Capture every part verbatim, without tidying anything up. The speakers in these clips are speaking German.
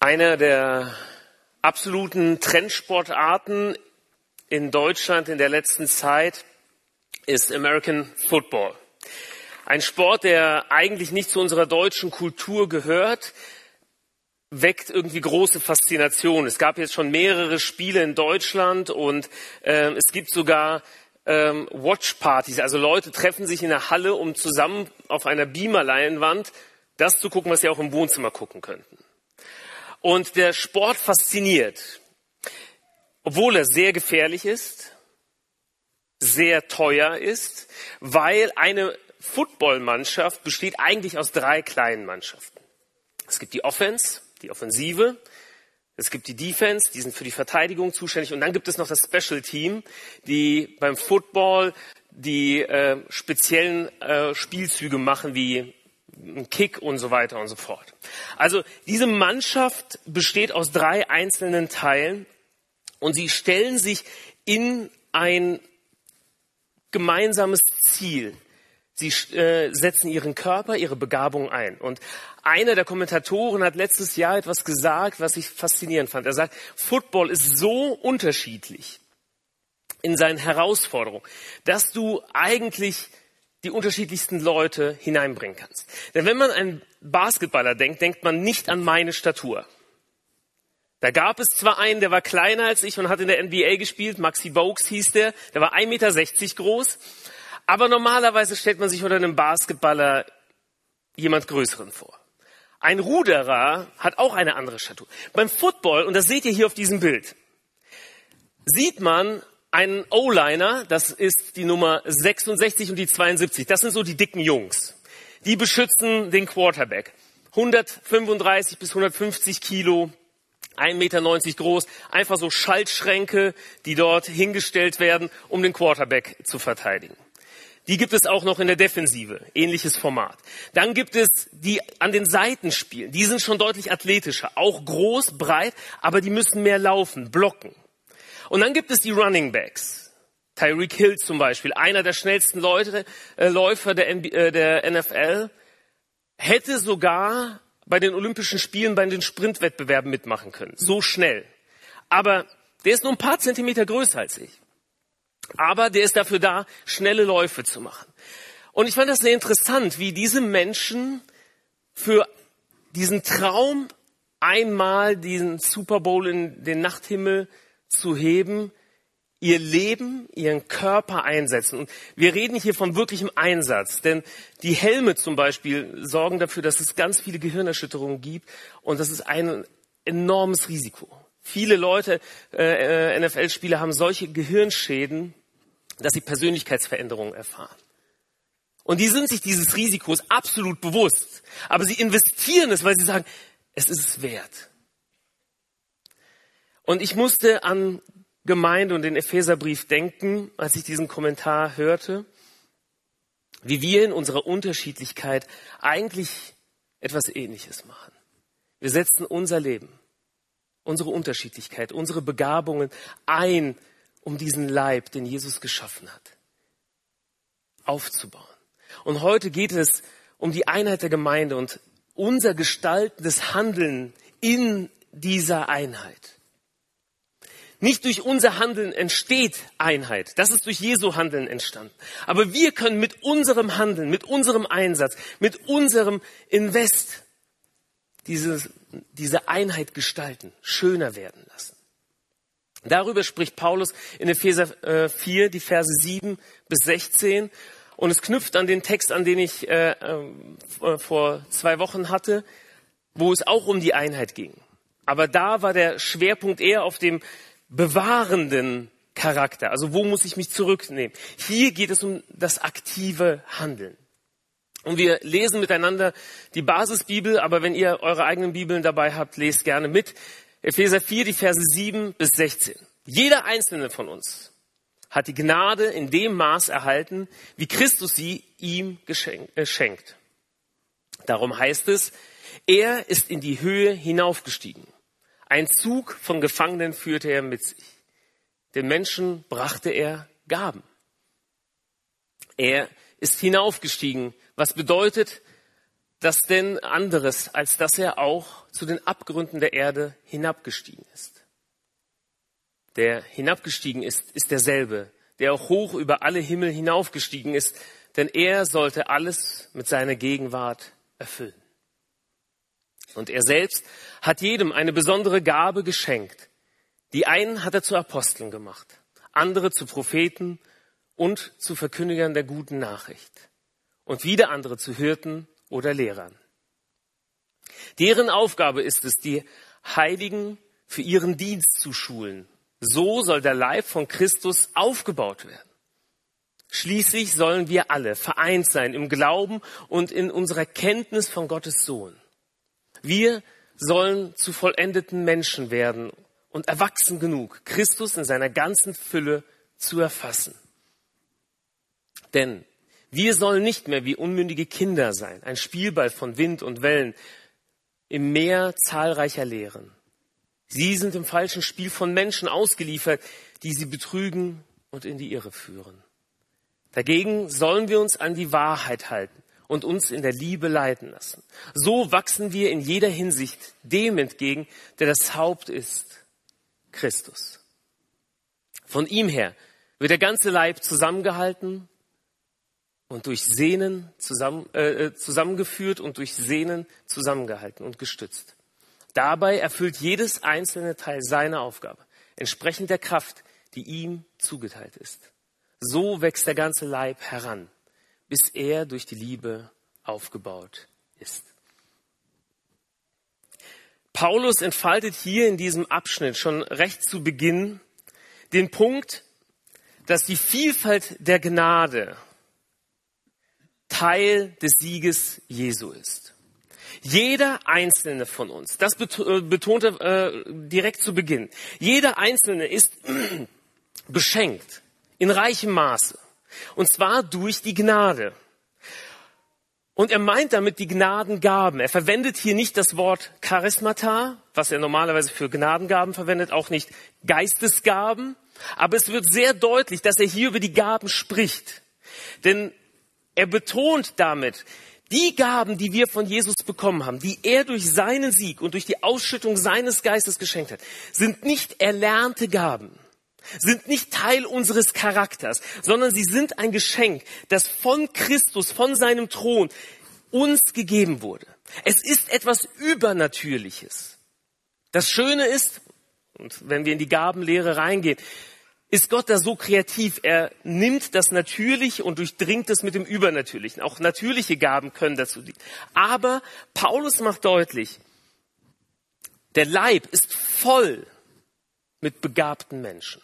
Einer der absoluten Trendsportarten in Deutschland in der letzten Zeit ist American Football. Ein Sport, der eigentlich nicht zu unserer deutschen Kultur gehört, weckt irgendwie große Faszination. Es gab jetzt schon mehrere Spiele in Deutschland und äh, es gibt sogar ähm, Watchpartys. Also Leute treffen sich in der Halle, um zusammen auf einer Beamerleinwand das zu gucken, was sie auch im Wohnzimmer gucken könnten. Und der Sport fasziniert, obwohl er sehr gefährlich ist, sehr teuer ist, weil eine Footballmannschaft besteht eigentlich aus drei kleinen Mannschaften. Es gibt die Offense, die Offensive, es gibt die Defense, die sind für die Verteidigung zuständig und dann gibt es noch das Special Team, die beim Football die äh, speziellen äh, Spielzüge machen wie ein Kick und so weiter und so fort. Also diese Mannschaft besteht aus drei einzelnen Teilen und sie stellen sich in ein gemeinsames Ziel. Sie äh, setzen ihren Körper, ihre Begabung ein. Und einer der Kommentatoren hat letztes Jahr etwas gesagt, was ich faszinierend fand. Er sagt, Football ist so unterschiedlich in seinen Herausforderungen, dass du eigentlich die unterschiedlichsten Leute hineinbringen kannst. Denn wenn man an Basketballer denkt, denkt man nicht an meine Statur. Da gab es zwar einen, der war kleiner als ich und hat in der N B A gespielt, Maxi Bogues hieß der, der war ein Meter sechzig groß, aber normalerweise stellt man sich unter einem Basketballer jemand Größeren vor. Ein Ruderer hat auch eine andere Statur. Beim Football, und das seht ihr hier auf diesem Bild, sieht man einen O-Liner, das ist die Nummer sechsundsechzig und die zweiundsiebzig. Das sind so die dicken Jungs. Die beschützen den Quarterback. hundertfünfunddreißig bis hundertfünfzig Kilo, ein Meter neunzig groß. Einfach so Schaltschränke, die dort hingestellt werden, um den Quarterback zu verteidigen. Die gibt es auch noch in der Defensive, ähnliches Format. Dann gibt es die an den Seiten spielen. Die sind schon deutlich athletischer, auch groß, breit, aber die müssen mehr laufen, blocken. Und dann gibt es die Running Backs. Tyreek Hill zum Beispiel, einer der schnellsten Leute, äh, Läufer der, N B, äh, der N F L, hätte sogar bei den Olympischen Spielen bei den Sprintwettbewerben mitmachen können. So schnell. Aber der ist nur ein paar Zentimeter größer als ich. Aber der ist dafür da, schnelle Läufe zu machen. Und ich fand das sehr interessant, wie diese Menschen für diesen Traum, einmal diesen Super Bowl in den Nachthimmel zu heben, ihr Leben, ihren Körper einsetzen. Und wir reden hier von wirklichem Einsatz, denn die Helme zum Beispiel sorgen dafür, dass es ganz viele Gehirnerschütterungen gibt und das ist ein enormes Risiko. Viele Leute, äh, N F L-Spieler haben solche Gehirnschäden, dass sie Persönlichkeitsveränderungen erfahren. Und die sind sich dieses Risikos absolut bewusst, aber sie investieren es, weil sie sagen, es ist es wert. Und ich musste an Gemeinde und den Epheserbrief denken, als ich diesen Kommentar hörte, wie wir in unserer Unterschiedlichkeit eigentlich etwas Ähnliches machen. Wir setzen unser Leben, unsere Unterschiedlichkeit, unsere Begabungen ein, um diesen Leib, den Jesus geschaffen hat, aufzubauen. Und heute geht es um die Einheit der Gemeinde und unser gestaltendes Handeln in dieser Einheit. Nicht durch unser Handeln entsteht Einheit. Das ist durch Jesu Handeln entstanden. Aber wir können mit unserem Handeln, mit unserem Einsatz, mit unserem Invest diese, diese Einheit gestalten, schöner werden lassen. Darüber spricht Paulus in Epheser vier, die Verse sieben bis sechzehn. Und es knüpft an den Text, an den ich äh, äh, vor zwei Wochen hatte, wo es auch um die Einheit ging. Aber da war der Schwerpunkt eher auf dem bewahrenden Charakter. Also wo muss ich mich zurücknehmen? Hier geht es um das aktive Handeln. Und wir lesen miteinander die Basisbibel, aber wenn ihr eure eigenen Bibeln dabei habt, lest gerne mit. Epheser vier, die Verse sieben bis sechzehn. Jeder einzelne von uns hat die Gnade in dem Maß erhalten, wie Christus sie ihm geschenkt. Darum heißt es, er ist in die Höhe hinaufgestiegen. Ein Zug von Gefangenen führte er mit sich. Den Menschen brachte er Gaben. Er ist hinaufgestiegen, was bedeutet, das denn anderes, als dass er auch zu den Abgründen der Erde hinabgestiegen ist? Der hinabgestiegen ist, ist derselbe, der auch hoch über alle Himmel hinaufgestiegen ist, denn er sollte alles mit seiner Gegenwart erfüllen. Und er selbst hat jedem eine besondere Gabe geschenkt. Die einen hat er zu Aposteln gemacht, andere zu Propheten und zu Verkündigern der guten Nachricht und wieder andere zu Hirten oder Lehrern. Deren Aufgabe ist es, die Heiligen für ihren Dienst zu schulen. So soll der Leib von Christus aufgebaut werden. Schließlich sollen wir alle vereint sein im Glauben und in unserer Kenntnis von Gottes Sohn. Wir sollen zu vollendeten Menschen werden und erwachsen genug, Christus in seiner ganzen Fülle zu erfassen. Denn wir sollen nicht mehr wie unmündige Kinder sein, ein Spielball von Wind und Wellen im Meer zahlreicher Lehren. Sie sind im falschen Spiel von Menschen ausgeliefert, die sie betrügen und in die Irre führen. Dagegen sollen wir uns an die Wahrheit halten und uns in der Liebe leiten lassen. So wachsen wir in jeder Hinsicht dem entgegen, der das Haupt ist, Christus. Von ihm her wird der ganze Leib zusammengehalten und durch Sehnen zusammen, äh, zusammengeführt und durch Sehnen zusammengehalten und gestützt. Dabei erfüllt jedes einzelne Teil seine Aufgabe, entsprechend der Kraft, die ihm zugeteilt ist. So wächst der ganze Leib heran, bis er durch die Liebe aufgebaut ist. Paulus entfaltet hier in diesem Abschnitt schon recht zu Beginn den Punkt, dass die Vielfalt der Gnade Teil des Sieges Jesu ist. Jeder einzelne von uns, das betont er äh, direkt zu Beginn, jeder einzelne ist beschenkt in reichem Maße. Und zwar durch die Gnade. Und er meint damit die Gnadengaben. Er verwendet hier nicht das Wort Charismata, was er normalerweise für Gnadengaben verwendet, auch nicht Geistesgaben. Aber es wird sehr deutlich, dass er hier über die Gaben spricht. Denn er betont damit, die Gaben, die wir von Jesus bekommen haben, die er durch seinen Sieg und durch die Ausschüttung seines Geistes geschenkt hat, sind nicht erlernte Gaben, sind nicht Teil unseres Charakters, sondern sie sind ein Geschenk, das von Christus, von seinem Thron uns gegeben wurde. Es ist etwas Übernatürliches. Das Schöne ist, und wenn wir in die Gabenlehre reingehen, ist Gott da so kreativ. Er nimmt das Natürliche und durchdringt es mit dem Übernatürlichen. Auch natürliche Gaben können dazu dienen. Aber Paulus macht deutlich, der Leib ist voll mit begabten Menschen.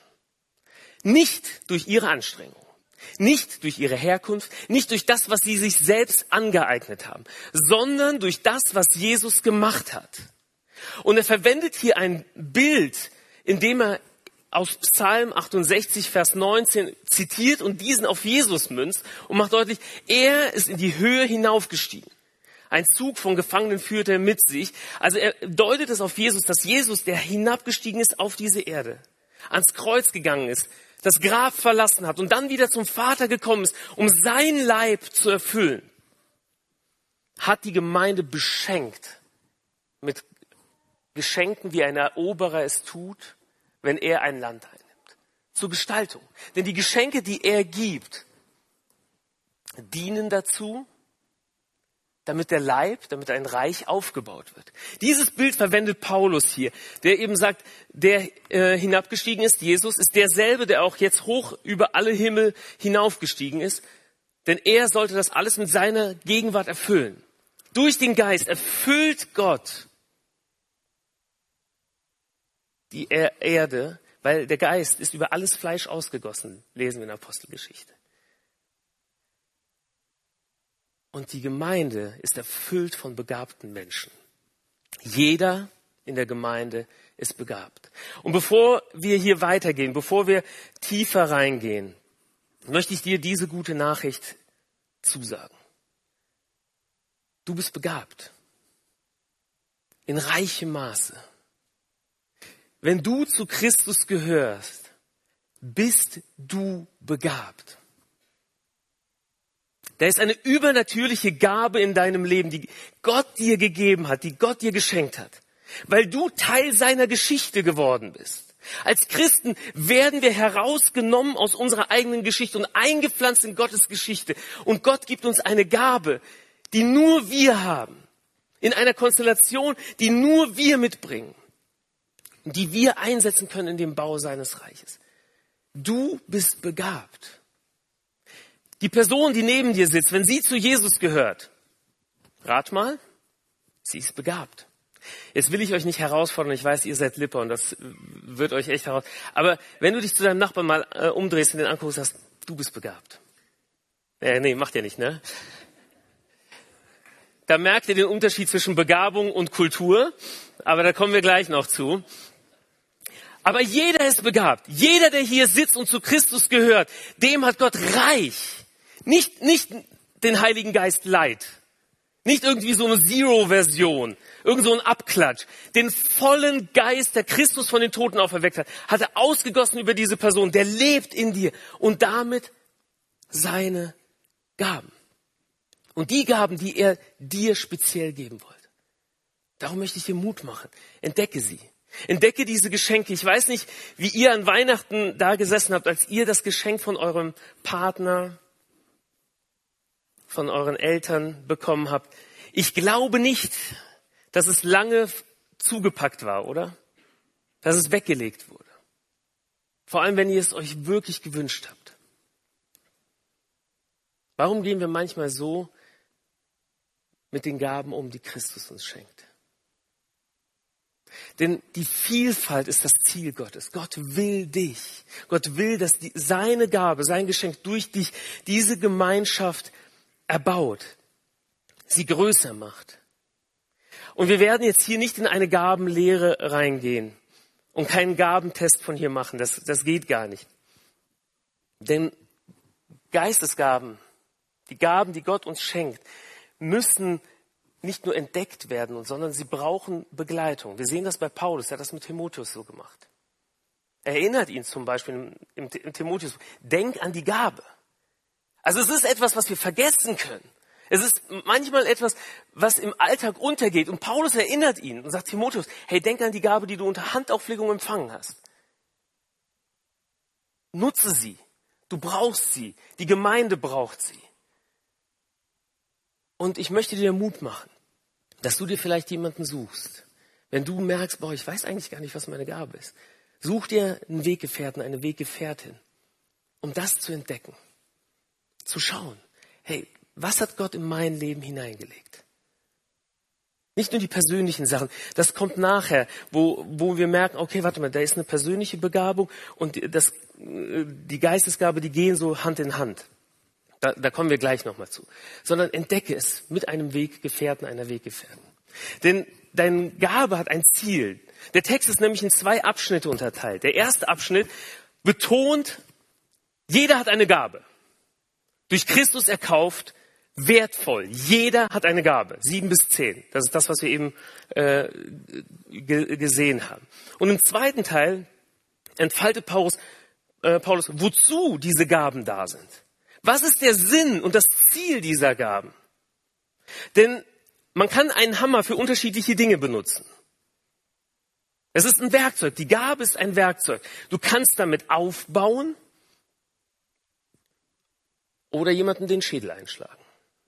Nicht durch ihre Anstrengung, nicht durch ihre Herkunft, nicht durch das, was sie sich selbst angeeignet haben, sondern durch das, was Jesus gemacht hat. Und er verwendet hier ein Bild, in dem er aus Psalm achtundsechzig, Vers neunzehn zitiert und diesen auf Jesus münzt und macht deutlich, er ist in die Höhe hinaufgestiegen. Ein Zug von Gefangenen führt er mit sich. Also er deutet es auf Jesus, dass Jesus, der hinabgestiegen ist auf diese Erde, ans Kreuz gegangen ist, das Grab verlassen hat und dann wieder zum Vater gekommen ist, um sein Leib zu erfüllen, hat die Gemeinde beschenkt mit Geschenken, wie ein Eroberer es tut, wenn er ein Land einnimmt. Zur Gestaltung. Denn die Geschenke, die er gibt, dienen dazu, damit der Leib, damit ein Reich aufgebaut wird. Dieses Bild verwendet Paulus hier, der eben sagt, der äh, hinabgestiegen ist, Jesus, ist derselbe, der auch jetzt hoch über alle Himmel hinaufgestiegen ist. Denn er sollte das alles mit seiner Gegenwart erfüllen. Durch den Geist erfüllt Gott die er- Erde, weil der Geist ist über alles Fleisch ausgegossen, lesen wir in der Apostelgeschichte. Und die Gemeinde ist erfüllt von begabten Menschen. Jeder in der Gemeinde ist begabt. Und bevor wir hier weitergehen, bevor wir tiefer reingehen, möchte ich dir diese gute Nachricht zusagen. Du bist begabt. In reichem Maße. Wenn du zu Christus gehörst, bist du begabt. Da ist eine übernatürliche Gabe in deinem Leben, die Gott dir gegeben hat, die Gott dir geschenkt hat, weil du Teil seiner Geschichte geworden bist. Als Christen werden wir herausgenommen aus unserer eigenen Geschichte und eingepflanzt in Gottes Geschichte. Und Gott gibt uns eine Gabe, die nur wir haben, in einer Konstellation, die nur wir mitbringen, die wir einsetzen können in dem Bau seines Reiches. Du bist begabt. Die Person, die neben dir sitzt, wenn sie zu Jesus gehört, rat mal, sie ist begabt. Jetzt will ich euch nicht herausfordern, ich weiß, ihr seid Lipper und das wird euch echt heraus. Aber wenn du dich zu deinem Nachbarn mal äh, umdrehst und den anguckst, sagst, du bist begabt. Äh, nee, macht ihr nicht, ne? Da merkt ihr den Unterschied zwischen Begabung und Kultur, aber da kommen wir gleich noch zu. Aber jeder ist begabt. Jeder, der hier sitzt und zu Christus gehört, dem hat Gott reich. Nicht, nicht den Heiligen Geist light. Nicht irgendwie so eine Zero-Version. Irgend so ein Abklatsch. Den vollen Geist, der Christus von den Toten auferweckt hat, hat er ausgegossen über diese Person. Der lebt in dir. Und damit seine Gaben. Und die Gaben, die er dir speziell geben wollte. Darum möchte ich dir Mut machen. Entdecke sie. Entdecke diese Geschenke. Ich weiß nicht, wie ihr an Weihnachten da gesessen habt, als ihr das Geschenk von eurem Partner, von euren Eltern bekommen habt. Ich glaube nicht, dass es lange zugepackt war, oder? Dass es weggelegt wurde. Vor allem, wenn ihr es euch wirklich gewünscht habt. Warum gehen wir manchmal so mit den Gaben um, die Christus uns schenkt? Denn die Vielfalt ist das Ziel Gottes. Gott will dich. Gott will, dass die, seine Gabe, sein Geschenk durch dich diese Gemeinschaft erbaut, sie größer macht. Und wir werden jetzt hier nicht in eine Gabenlehre reingehen und keinen Gabentest von hier machen. Das, das geht gar nicht. Denn Geistesgaben, die Gaben, die Gott uns schenkt, müssen nicht nur entdeckt werden, sondern sie brauchen Begleitung. Wir sehen das bei Paulus, er hat das mit Timotheus so gemacht. Er erinnert ihn zum Beispiel im, im Timotheus, denk an die Gabe. Also es ist etwas, was wir vergessen können. Es ist manchmal etwas, was im Alltag untergeht. Und Paulus erinnert ihn und sagt Timotheus, hey, denk an die Gabe, die du unter Handauflegung empfangen hast. Nutze sie. Du brauchst sie. Die Gemeinde braucht sie. Und ich möchte dir Mut machen, dass du dir vielleicht jemanden suchst. Wenn du merkst, boah, ich weiß eigentlich gar nicht, was meine Gabe ist. Such dir einen Weggefährten, eine Weggefährtin, um das zu entdecken. Zu schauen, hey, was hat Gott in mein Leben hineingelegt? Nicht nur die persönlichen Sachen, das kommt nachher, wo, wo wir merken, okay, warte mal, da ist eine persönliche Begabung und das, die Geistesgabe, die gehen so Hand in Hand. Da, da kommen wir gleich nochmal zu. Sondern entdecke es mit einem Weggefährten, einer Weggefährtin. Denn deine Gabe hat ein Ziel. Der Text ist nämlich in zwei Abschnitte unterteilt. Der erste Abschnitt betont, jeder hat eine Gabe. Durch Christus erkauft, wertvoll. Jeder hat eine Gabe. Sieben bis zehn. Das ist das, was wir eben äh, ge- gesehen haben. Und im zweiten Teil entfaltet Paulus, äh, Paulus, wozu diese Gaben da sind. Was ist der Sinn und das Ziel dieser Gaben? Denn man kann einen Hammer für unterschiedliche Dinge benutzen. Es ist ein Werkzeug. Die Gabe ist ein Werkzeug. Du kannst damit aufbauen oder jemanden den Schädel einschlagen.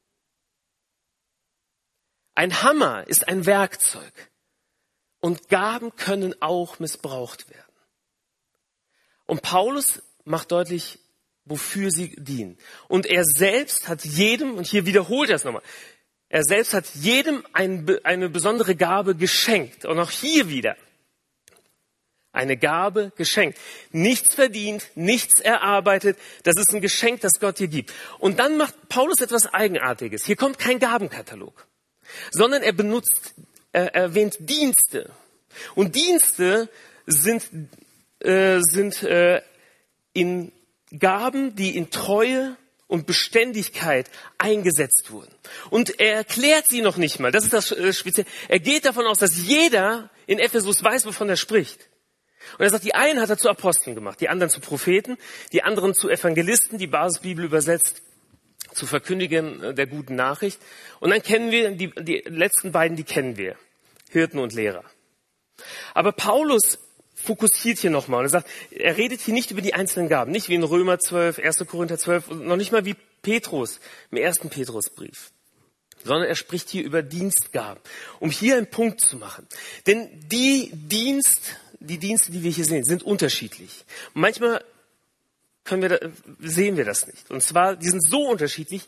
Ein Hammer ist ein Werkzeug. Und Gaben können auch missbraucht werden. Und Paulus macht deutlich, wofür sie dienen. Und er selbst hat jedem, und hier wiederholt er es nochmal, er selbst hat jedem ein, eine besondere Gabe geschenkt. Und auch hier wieder eine Gabe geschenkt. Nichts verdient, nichts erarbeitet. Das ist ein Geschenk, das Gott dir gibt. Und dann macht Paulus etwas Eigenartiges. Hier kommt kein Gabenkatalog, sondern er benutzt, er erwähnt Dienste. Und Dienste sind, äh, sind äh, in Gaben, die in Treue und Beständigkeit eingesetzt wurden. Und er erklärt sie noch nicht mal. Das ist das äh, Spezielle. Er geht davon aus, dass jeder in Ephesus weiß, wovon er spricht. Und er sagt, die einen hat er zu Aposteln gemacht, die anderen zu Propheten, die anderen zu Evangelisten, die Basisbibel übersetzt, zu verkündigen der guten Nachricht. Und dann kennen wir, die, die letzten beiden, die kennen wir, Hirten und Lehrer. Aber Paulus fokussiert hier nochmal und er sagt, er redet hier nicht über die einzelnen Gaben, nicht wie in Römer zwölf, erster Korinther zwölf und noch nicht mal wie Petrus im ersten Petrusbrief, sondern er spricht hier über Dienstgaben, um hier einen Punkt zu machen. Denn die Dienst, die Dienste, die wir hier sehen, sind unterschiedlich. Und manchmal können wir da, sehen wir das nicht. Und zwar, die sind so unterschiedlich,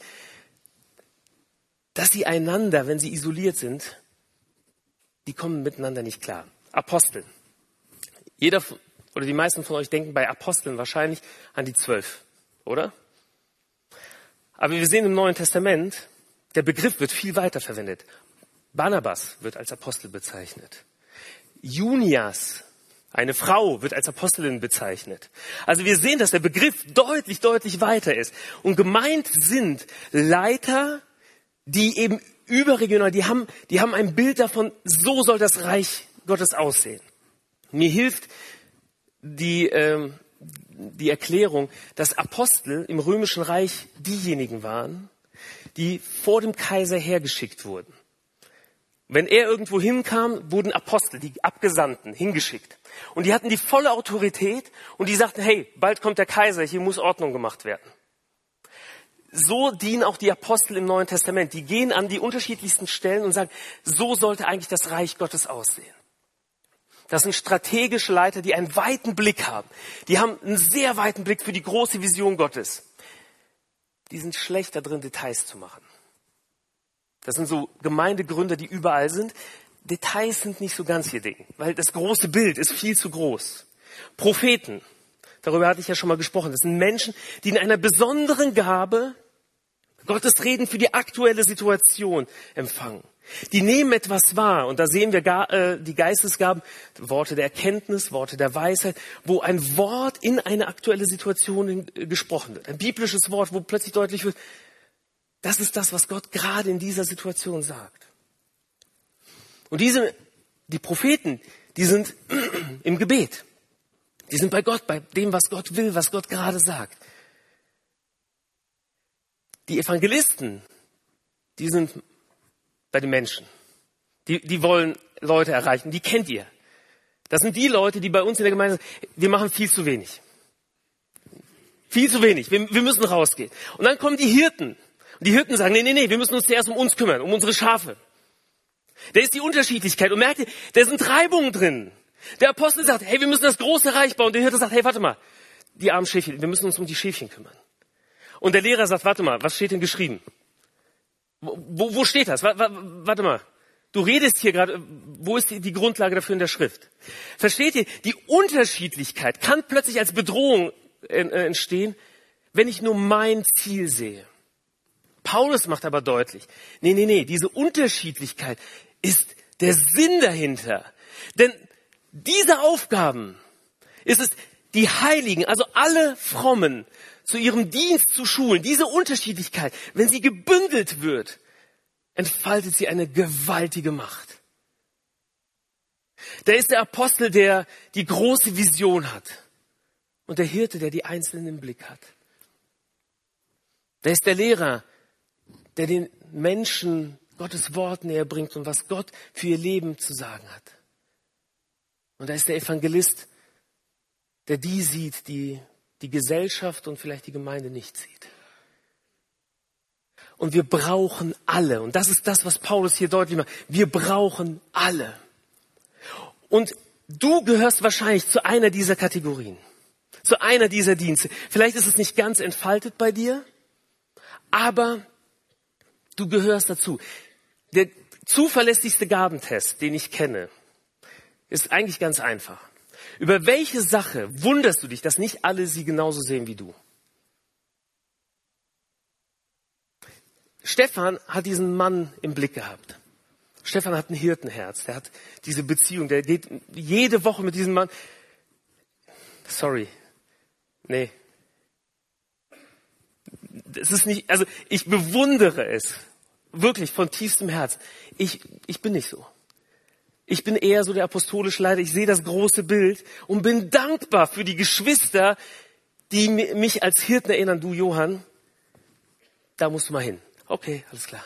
dass sie einander, wenn sie isoliert sind, die kommen miteinander nicht klar. Apostel. Jeder oder die meisten von euch denken bei Aposteln wahrscheinlich an die zwölf, oder? Aber wir sehen im Neuen Testament, der Begriff wird viel weiter verwendet. Barnabas wird als Apostel bezeichnet. Junias, eine Frau, wird als Apostelin bezeichnet. Also wir sehen, dass der Begriff deutlich, deutlich weiter ist. Und gemeint sind Leiter, die eben überregional, die haben, die haben ein Bild davon, so soll das Reich Gottes aussehen. Mir hilft die, ähm, die Erklärung, dass Apostel im Römischen Reich diejenigen waren, die vor dem Kaiser hergeschickt wurden. Wenn er irgendwo hinkam, wurden Apostel, die Abgesandten, hingeschickt. Und die hatten die volle Autorität und die sagten, hey, bald kommt der Kaiser, hier muss Ordnung gemacht werden. So dienen auch die Apostel im Neuen Testament. Die gehen an die unterschiedlichsten Stellen und sagen, so sollte eigentlich das Reich Gottes aussehen. Das sind strategische Leiter, die einen weiten Blick haben. Die haben einen sehr weiten Blick für die große Vision Gottes. Die sind schlecht da drin, Details zu machen. Das sind so Gemeindegründer, die überall sind. Details sind nicht so ganz ihr Ding, weil das große Bild ist viel zu groß. Propheten, darüber hatte ich ja schon mal gesprochen, das sind Menschen, die in einer besonderen Gabe Gottes Reden für die aktuelle Situation empfangen. Die nehmen etwas wahr und da sehen wir gar, äh, die Geistesgaben, Worte der Erkenntnis, Worte der Weisheit, wo ein Wort in eine aktuelle Situation in, äh, gesprochen wird. Ein biblisches Wort, wo plötzlich deutlich wird, das ist das, was Gott gerade in dieser Situation sagt. Und diese, die Propheten, die sind im Gebet. Die sind bei Gott, bei dem, was Gott will, was Gott gerade sagt. Die Evangelisten, die sind bei den Menschen. Die, die wollen Leute erreichen. Die kennt ihr. Das sind die Leute, die bei uns in der Gemeinde sagen, wir machen viel zu wenig. Viel zu wenig. Wir, wir müssen rausgehen. Und dann kommen die Hirten. Und die Hirten sagen, nee, nee, nee, wir müssen uns zuerst um uns kümmern, um unsere Schafe. Da ist die Unterschiedlichkeit. Und merkt ihr, da sind Reibungen drin. Der Apostel sagt, hey, wir müssen das große Reich bauen. Und der Hirte sagt, hey, warte mal, die armen Schäfchen, wir müssen uns um die Schäfchen kümmern. Und der Lehrer sagt, warte mal, was steht denn geschrieben? Wo, wo steht das? Warte mal, du redest hier gerade, wo ist die, die Grundlage dafür in der Schrift? Versteht ihr? Die Unterschiedlichkeit kann plötzlich als Bedrohung entstehen, wenn ich nur mein Ziel sehe. Paulus macht aber deutlich, nee, nee, nee, diese Unterschiedlichkeit ist der Sinn dahinter. Denn diese Aufgaben ist es, die Heiligen, also alle Frommen, zu ihrem Dienst zu schulen, diese Unterschiedlichkeit, wenn sie gebündelt wird, entfaltet sie eine gewaltige Macht. Da ist der Apostel, der die große Vision hat und der Hirte, der die Einzelnen im Blick hat. Da ist der Lehrer, der den Menschen Gottes Wort näher bringt und was Gott für ihr Leben zu sagen hat. Und da ist der Evangelist, der die sieht, die die Gesellschaft und vielleicht die Gemeinde nicht sieht. Und wir brauchen alle. Und das ist das, was Paulus hier deutlich macht. Wir brauchen alle. Und du gehörst wahrscheinlich zu einer dieser Kategorien. Zu einer dieser Dienste. Vielleicht ist es nicht ganz entfaltet bei dir, aber du gehörst dazu. Der zuverlässigste Gabentest, den ich kenne, ist eigentlich ganz einfach. Über welche Sache wunderst du dich, dass nicht alle sie genauso sehen wie du? Stefan hat diesen Mann im Blick gehabt. Stefan hat ein Hirtenherz. Der hat diese Beziehung. Der geht jede Woche mit diesem Mann. Sorry. Nee. Das ist nicht, also ich bewundere es. Wirklich von tiefstem Herz. Ich, ich bin nicht so. Ich bin eher so der apostolische Leiter. Ich sehe das große Bild und bin dankbar für die Geschwister, die mich als Hirten erinnern. Du, Johann, da musst du mal hin. Okay, alles klar.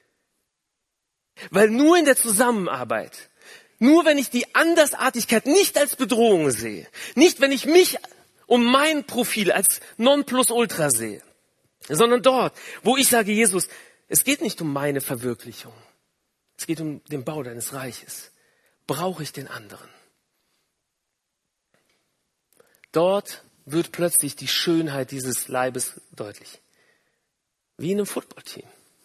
Weil nur in der Zusammenarbeit, nur wenn ich die Andersartigkeit nicht als Bedrohung sehe, nicht wenn ich mich und mein Profil als Nonplusultra sehe, sondern dort, wo ich sage, Jesus, es geht nicht um meine Verwirklichung, es geht um den Bau deines Reiches, brauche ich den anderen. Dort wird plötzlich die Schönheit dieses Leibes deutlich. Wie in einem Footballteam.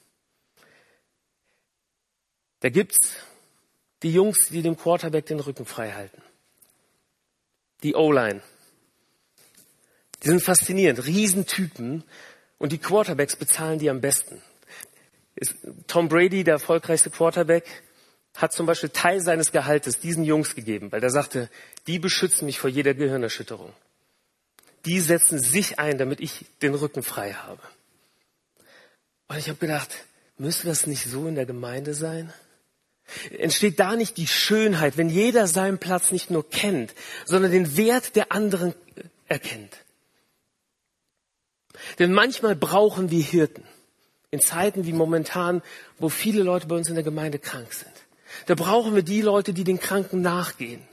Da gibt's die Jungs, die dem Quarterback den Rücken frei halten. Die O-Line. Die sind faszinierend. Riesentypen. Und die Quarterbacks bezahlen die am besten. Tom Brady, der erfolgreichste Quarterback, hat zum Beispiel Teil seines Gehaltes diesen Jungs gegeben, weil er sagte, die beschützen mich vor jeder Gehirnerschütterung. Die setzen sich ein, damit ich den Rücken frei habe. Und ich habe gedacht, müsste das nicht so in der Gemeinde sein? Entsteht da nicht die Schönheit, wenn jeder seinen Platz nicht nur kennt, sondern den Wert der anderen erkennt? Denn manchmal brauchen wir Hirten. In Zeiten wie momentan, wo viele Leute bei uns in der Gemeinde krank sind. Da brauchen wir die Leute, die den Kranken nachgehen.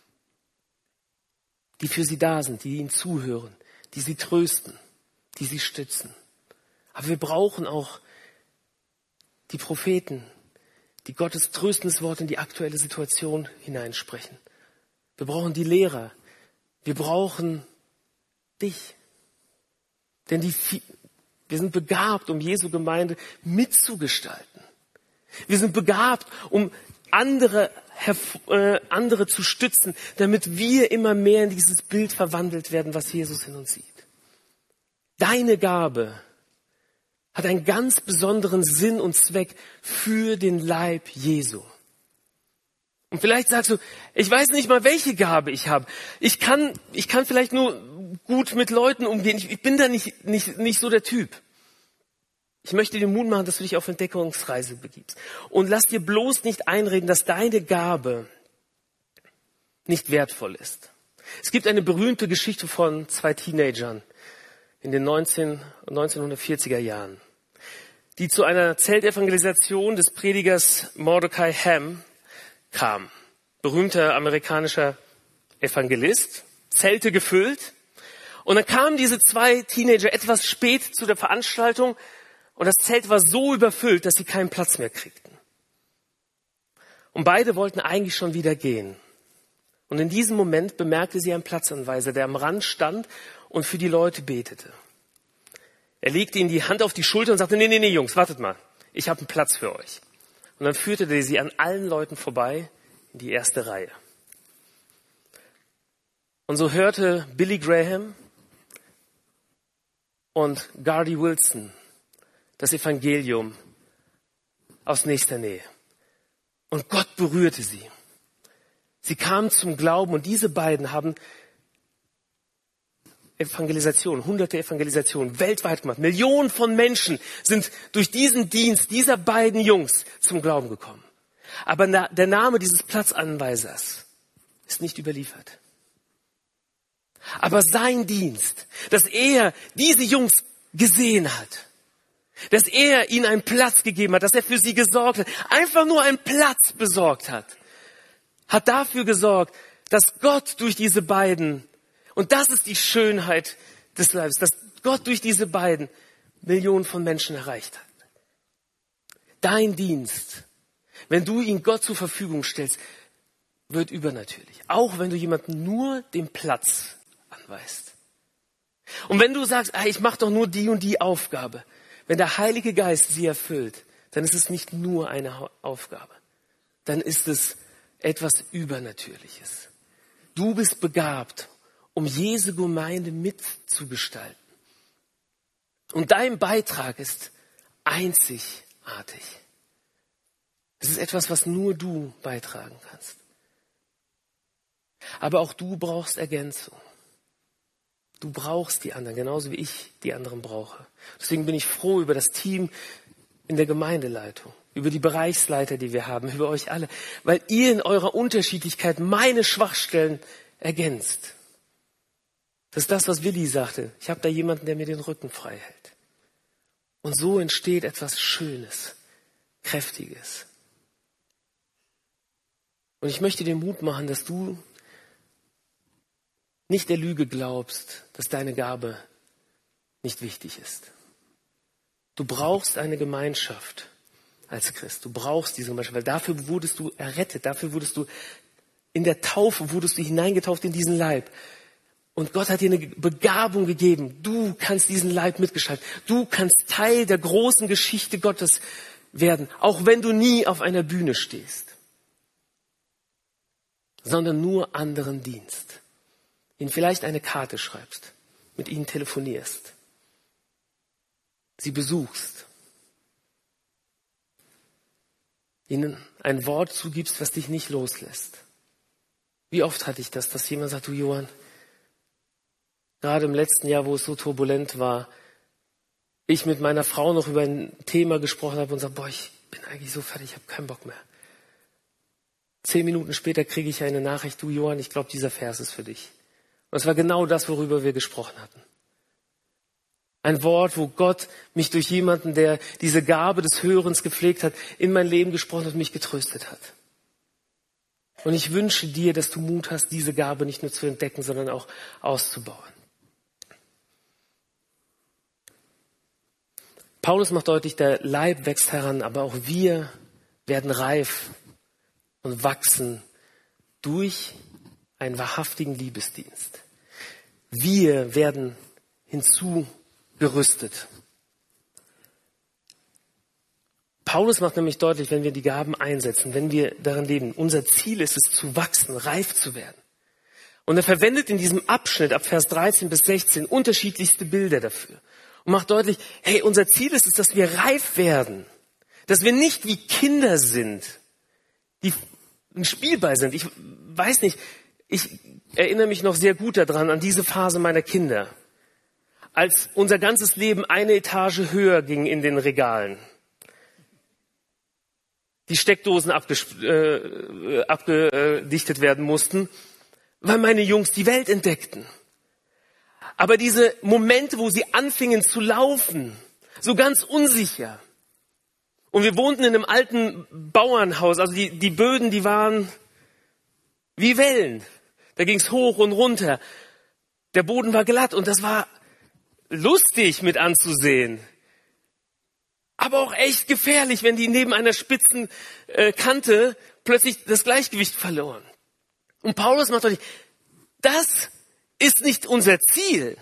Die für sie da sind, die ihnen zuhören, die sie trösten, die sie stützen. Aber wir brauchen auch die Propheten, die Gottes tröstendes Wort in die aktuelle Situation hineinsprechen. Wir brauchen die Lehrer. Wir brauchen dich. Denn die, wir sind begabt, um Jesu Gemeinde mitzugestalten. Wir sind begabt, um andere, äh, andere zu stützen, damit wir immer mehr in dieses Bild verwandelt werden, was Jesus in uns sieht. Deine Gabe hat einen ganz besonderen Sinn und Zweck für den Leib Jesu. Und vielleicht sagst du, ich weiß nicht mal, welche Gabe ich habe. Ich kann, ich kann vielleicht nur gut mit Leuten umgehen. Ich, ich bin da nicht, nicht, nicht so der Typ. Ich möchte dir Mut machen, dass du dich auf Entdeckungsreise begibst. Und lass dir bloß nicht einreden, dass deine Gabe nicht wertvoll ist. Es gibt eine berühmte Geschichte von zwei Teenagern in den neunzehnhundertvierziger Jahren, die zu einer Zeltevangelisation des Predigers Mordecai Ham kam. Berühmter amerikanischer Evangelist, Zelte gefüllt. Und dann kamen diese zwei Teenager etwas spät zu der Veranstaltung und das Zelt war so überfüllt, dass sie keinen Platz mehr kriegten. Und beide wollten eigentlich schon wieder gehen. Und in diesem Moment bemerkte sie einen Platzanweiser, der am Rand stand und für die Leute betete. Er legte ihnen die Hand auf die Schulter und sagte, nee, nee, nee, Jungs, wartet mal, ich habe einen Platz für euch. Und dann führte er sie an allen Leuten vorbei in die erste Reihe. Und so hörte Billy Graham und Gardy Wilson das Evangelium aus nächster Nähe. Und Gott berührte sie. Sie kamen zum Glauben und diese beiden haben Evangelisation, hunderte Evangelisationen weltweit gemacht. Millionen von Menschen sind durch diesen Dienst dieser beiden Jungs zum Glauben gekommen. Aber na, der Name dieses Platzanweisers ist nicht überliefert. Aber sein Dienst, dass er diese Jungs gesehen hat, dass er ihnen einen Platz gegeben hat, dass er für sie gesorgt hat, einfach nur einen Platz besorgt hat, hat dafür gesorgt, dass Gott durch diese beiden, und das ist die Schönheit des Leibes, dass Gott durch diese beiden Millionen von Menschen erreicht hat. Dein Dienst, wenn du ihn Gott zur Verfügung stellst, wird übernatürlich. Auch wenn du jemandem nur den Platz anweist. Und wenn du sagst, ah, ich mache doch nur die und die Aufgabe, wenn der Heilige Geist sie erfüllt, dann ist es nicht nur eine Aufgabe. Dann ist es etwas Übernatürliches. Du bist begabt, um Jesu Gemeinde mitzugestalten. Und dein Beitrag ist einzigartig. Es ist etwas, was nur du beitragen kannst. Aber auch du brauchst Ergänzung. Du brauchst die anderen, genauso wie ich die anderen brauche. Deswegen bin ich froh über das Team in der Gemeindeleitung, über die Bereichsleiter, die wir haben, über euch alle, weil ihr in eurer Unterschiedlichkeit meine Schwachstellen ergänzt. Das ist das, was Willi sagte. Ich habe da jemanden, der mir den Rücken frei hält. Und so entsteht etwas Schönes, Kräftiges. Und ich möchte dir Mut machen, dass du nicht der Lüge glaubst, dass deine Gabe nicht wichtig ist. Du brauchst eine Gemeinschaft als Christ. Du brauchst diese Gemeinschaft, weil dafür wurdest du errettet, dafür wurdest du in der Taufe, wurdest du hineingetauft in diesen Leib. Und Gott hat dir eine Begabung gegeben. Du kannst diesen Leib mitgestalten. Du kannst Teil der großen Geschichte Gottes werden, auch wenn du nie auf einer Bühne stehst, sondern nur anderen dienst. Ihnen vielleicht eine Karte schreibst, mit ihnen telefonierst, sie besuchst, ihnen ein Wort zugibst, was dich nicht loslässt. Wie oft hatte ich das, dass jemand sagt, du Johann, gerade im letzten Jahr, wo es so turbulent war, ich mit meiner Frau noch über ein Thema gesprochen habe und sage, boah, ich bin eigentlich so fertig, ich habe keinen Bock mehr. Zehn Minuten später kriege ich eine Nachricht, du Johann, ich glaube, dieser Vers ist für dich. Und es war genau das, worüber wir gesprochen hatten. Ein Wort, wo Gott mich durch jemanden, der diese Gabe des Hörens gepflegt hat, in mein Leben gesprochen hat und mich getröstet hat. Und ich wünsche dir, dass du Mut hast, diese Gabe nicht nur zu entdecken, sondern auch auszubauen. Paulus macht deutlich, der Leib wächst heran, aber auch wir werden reif und wachsen durch einen wahrhaftigen Liebesdienst. Wir werden hinzugerüstet. Paulus macht nämlich deutlich, wenn wir die Gaben einsetzen, wenn wir darin leben, unser Ziel ist es, zu wachsen, reif zu werden. Und er verwendet in diesem Abschnitt ab Vers dreizehn bis sechzehn unterschiedlichste Bilder dafür. Und macht deutlich, hey, unser Ziel ist es, dass wir reif werden. Dass wir nicht wie Kinder sind, die ein Spielball sind. Ich weiß nicht, ich erinnere mich noch sehr gut daran, an diese Phase meiner Kinder. Als unser ganzes Leben eine Etage höher ging in den Regalen. Die Steckdosen abges- äh, abgedichtet werden mussten, weil meine Jungs die Welt entdeckten. Aber diese Momente, wo sie anfingen zu laufen, so ganz unsicher. Und wir wohnten in einem alten Bauernhaus, also die, die Böden, die waren wie Wellen. Da ging's hoch und runter. Der Boden war glatt und das war lustig mit anzusehen. Aber auch echt gefährlich, wenn die neben einer spitzen äh, Kante plötzlich das Gleichgewicht verloren. Und Paulus macht deutlich, das ist nicht unser Ziel.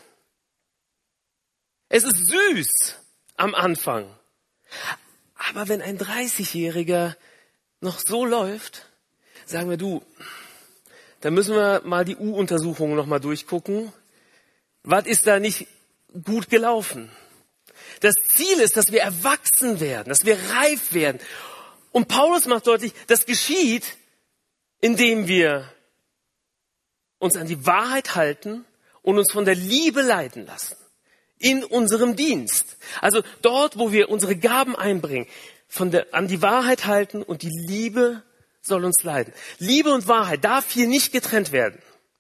Es ist süß am Anfang. Aber wenn ein dreißigjähriger noch so läuft, sagen wir, du, da müssen wir mal die U-Untersuchungen noch mal durchgucken. Was ist da nicht gut gelaufen? Das Ziel ist, dass wir erwachsen werden, dass wir reif werden. Und Paulus macht deutlich, das geschieht, indem wir uns an die Wahrheit halten und uns von der Liebe leiten lassen. In unserem Dienst. Also dort, wo wir unsere Gaben einbringen, von der, an die Wahrheit halten und die Liebe soll uns leiten. Liebe und Wahrheit darf hier nicht getrennt werden.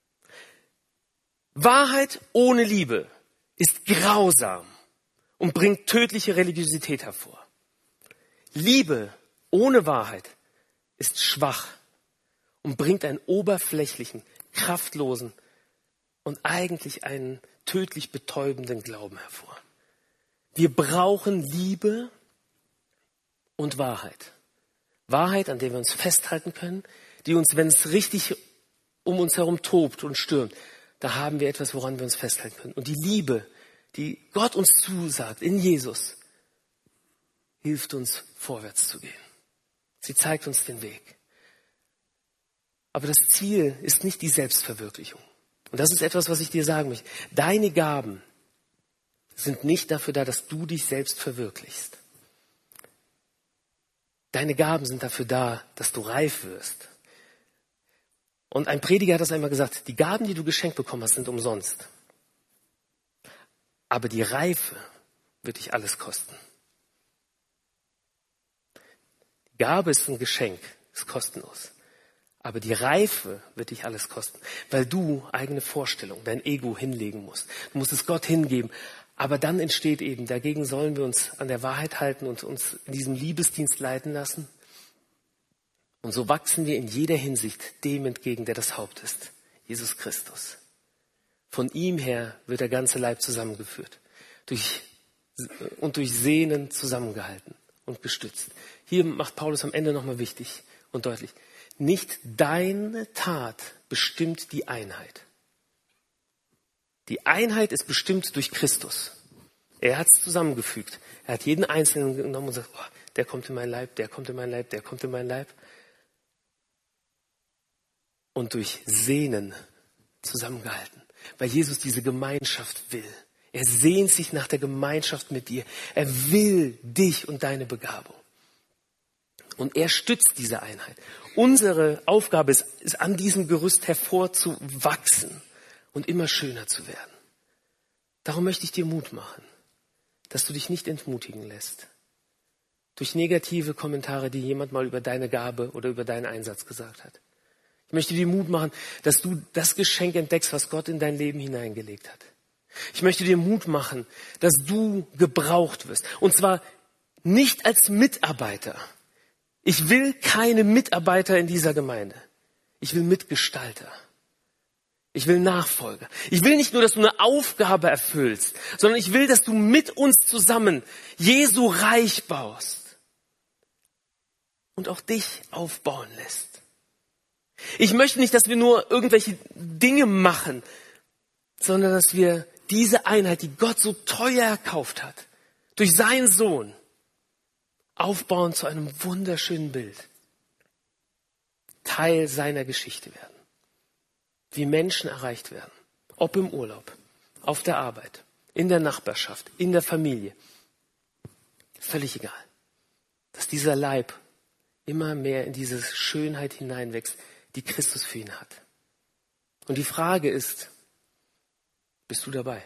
Wahrheit ohne Liebe ist grausam und bringt tödliche Religiosität hervor. Liebe ohne Wahrheit ist schwach und bringt einen oberflächlichen, kraftlosen und eigentlich einen tödlich betäubenden Glauben hervor. Wir brauchen Liebe und Wahrheit. Wahrheit, an der wir uns festhalten können, die uns, wenn es richtig um uns herum tobt und stürmt, da haben wir etwas, woran wir uns festhalten können. Und die Liebe, die Gott uns zusagt in Jesus, hilft uns, vorwärts zu gehen. Sie zeigt uns den Weg. Aber das Ziel ist nicht die Selbstverwirklichung. Und das ist etwas, was ich dir sagen möchte. Deine Gaben sind nicht dafür da, dass du dich selbst verwirklichst. Deine Gaben sind dafür da, dass du reif wirst. Und ein Prediger hat das einmal gesagt, die Gaben, die du geschenkt bekommen hast, sind umsonst. Aber die Reife wird dich alles kosten. Die Gabe ist ein Geschenk, ist kostenlos. Aber die Reife wird dich alles kosten, weil du eigene Vorstellungen, dein Ego hinlegen musst. Du musst es Gott hingeben. Aber dann entsteht eben, dagegen sollen wir uns an der Wahrheit halten und uns in diesem Liebesdienst leiten lassen. Und so wachsen wir in jeder Hinsicht dem entgegen, der das Haupt ist, Jesus Christus. Von ihm her wird der ganze Leib zusammengeführt durch, und durch Sehnen zusammengehalten und gestützt. Hier macht Paulus am Ende nochmal wichtig und deutlich. Nicht deine Tat bestimmt die Einheit. Die Einheit ist bestimmt durch Christus. Er hat es zusammengefügt. Er hat jeden Einzelnen genommen und sagt, oh, der kommt in mein Leib, der kommt in mein Leib, der kommt in mein Leib. Und durch Sehnen zusammengehalten, weil Jesus diese Gemeinschaft will. Er sehnt sich nach der Gemeinschaft mit dir. Er will dich und deine Begabung. Und er stützt diese Einheit. Unsere Aufgabe ist, ist an diesem Gerüst hervorzuwachsen und immer schöner zu werden. Darum möchte ich dir Mut machen, dass du dich nicht entmutigen lässt durch negative Kommentare, die jemand mal über deine Gabe oder über deinen Einsatz gesagt hat. Ich möchte dir Mut machen, dass du das Geschenk entdeckst, was Gott in dein Leben hineingelegt hat. Ich möchte dir Mut machen, dass du gebraucht wirst. Und zwar nicht als Mitarbeiter. Ich will keine Mitarbeiter in dieser Gemeinde. Ich will Mitgestalter. Ich will Nachfolger. Ich will nicht nur, dass du eine Aufgabe erfüllst, sondern ich will, dass du mit uns zusammen Jesu Reich baust und auch dich aufbauen lässt. Ich möchte nicht, dass wir nur irgendwelche Dinge machen, sondern dass wir diese Einheit, die Gott so teuer erkauft hat, durch seinen Sohn, aufbauen zu einem wunderschönen Bild. Teil seiner Geschichte werden. Wie Menschen erreicht werden. Ob im Urlaub, auf der Arbeit, in der Nachbarschaft, in der Familie. Völlig egal. Dass dieser Leib immer mehr in diese Schönheit hineinwächst, die Christus für ihn hat. Und die Frage ist, bist du dabei?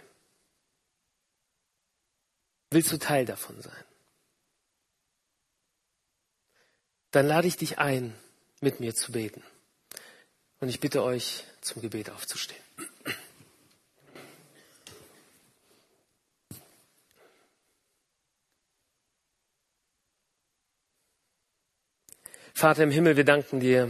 Willst du Teil davon sein? Dann lade ich dich ein, mit mir zu beten. Und ich bitte euch, zum Gebet aufzustehen. Vater im Himmel, wir danken dir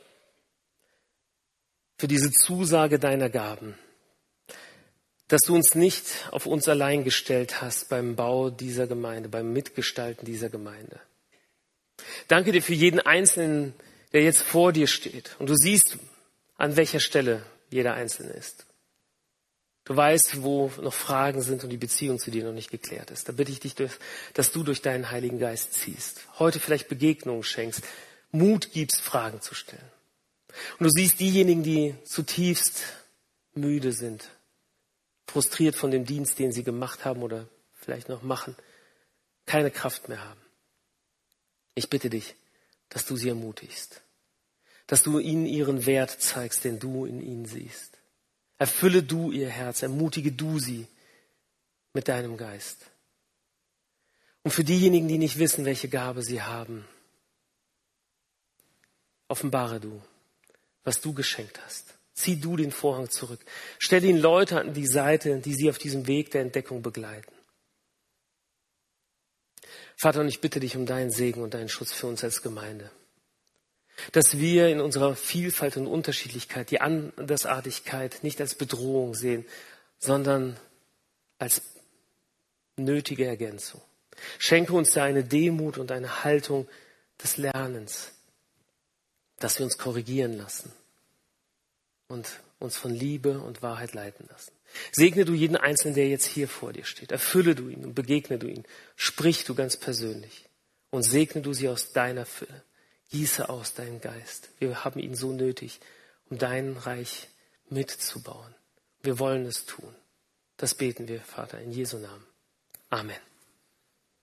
für diese Zusage deiner Gaben, dass du uns nicht auf uns allein gestellt hast beim Bau dieser Gemeinde, beim Mitgestalten dieser Gemeinde. Danke dir für jeden Einzelnen, der jetzt vor dir steht. Und du siehst, an welcher Stelle jeder Einzelne ist. Du weißt, wo noch Fragen sind und die Beziehung zu dir noch nicht geklärt ist. Da bitte ich dich, dass du durch deinen Heiligen Geist ziehst. Heute vielleicht Begegnungen schenkst, Mut gibst, Fragen zu stellen. Und du siehst diejenigen, die zutiefst müde sind, frustriert von dem Dienst, den sie gemacht haben oder vielleicht noch machen, keine Kraft mehr haben. Ich bitte dich, dass du sie ermutigst, dass du ihnen ihren Wert zeigst, den du in ihnen siehst. Erfülle du ihr Herz, ermutige du sie mit deinem Geist. Und für diejenigen, die nicht wissen, welche Gabe sie haben, offenbare du, was du geschenkt hast. Zieh du den Vorhang zurück. Stell ihnen Leute an die Seite, die sie auf diesem Weg der Entdeckung begleiten. Vater, und ich bitte dich um deinen Segen und deinen Schutz für uns als Gemeinde. Dass wir in unserer Vielfalt und Unterschiedlichkeit die Andersartigkeit nicht als Bedrohung sehen, sondern als nötige Ergänzung. Schenke uns da eine Demut und eine Haltung des Lernens, dass wir uns korrigieren lassen und uns von Liebe und Wahrheit leiten lassen. Segne du jeden Einzelnen, der jetzt hier vor dir steht. Erfülle du ihn und begegne du ihn. Sprich du ganz persönlich und segne du sie aus deiner Fülle. Gieße aus deinen Geist. Wir haben ihn so nötig, um dein Reich mitzubauen. Wir wollen es tun. Das beten wir, Vater, in Jesu Namen. Amen.